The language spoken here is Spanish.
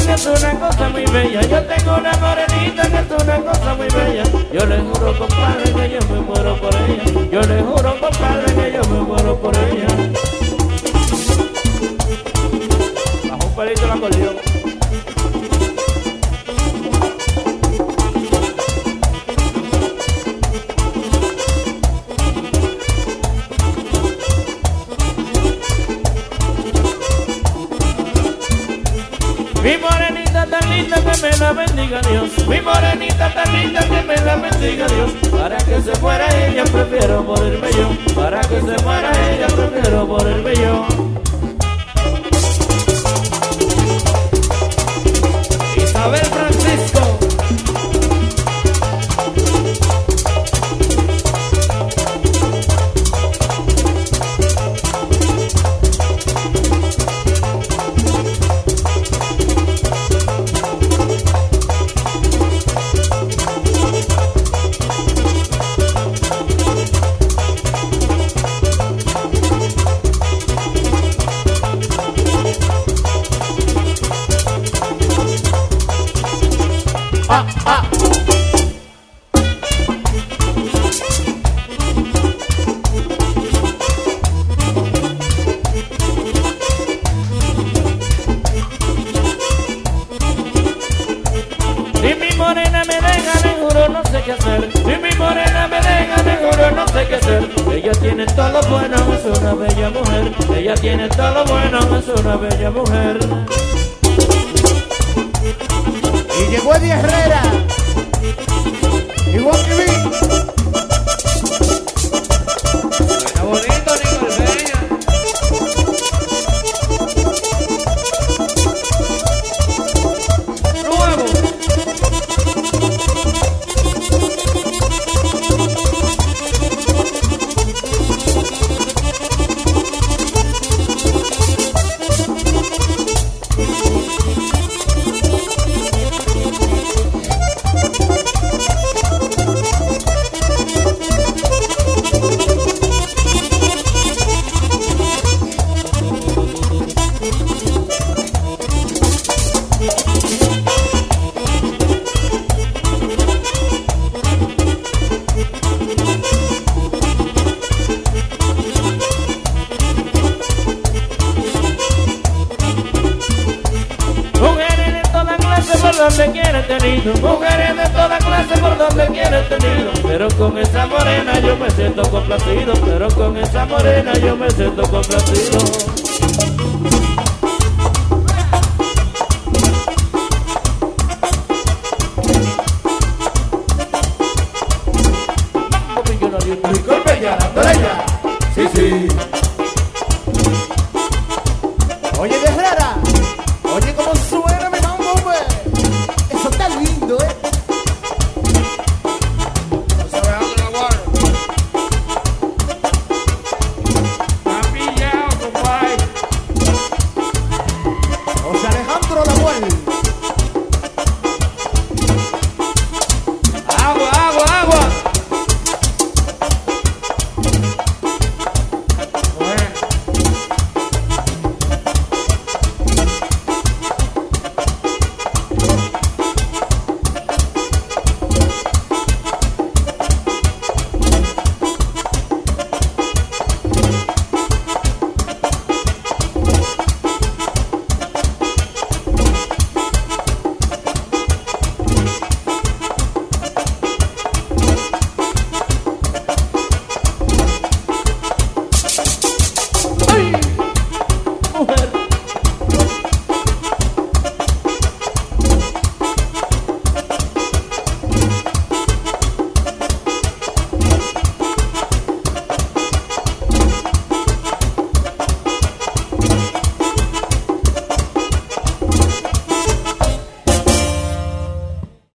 que es una cosa muy bella. Yo tengo una morenita que es una cosa muy bella. Yo le juro, compadre, que yo me muero por ella. Yo le juro, compadre, que yo me muero por ella. Bajo un pelito el acordeón. Mi morenita tan linda que me la bendiga Dios. Mi morenita tan linda que me la bendiga Dios. Para que se muera ella prefiero morirme yo. Para que se muera ella prefiero morirme yo. Isabel Francisco. Si mi morena me deja, le juro no sé qué hacer. Si mi morena me deja, le juro no sé qué hacer. Ella tiene todo lo bueno, es una bella mujer. Ella tiene todo lo bueno, es una bella mujer. Y llegó Eddie Herrera. Igual que vi. Está bonito, Nicole Peña. Nuevo. Por donde quiera he tenido, mujeres de toda clase por donde quiera he tenido, pero con esa morena yo me siento complacido, pero con esa morena yo me siento complacido. Nicole Peña, dándole ya. Sí, sí.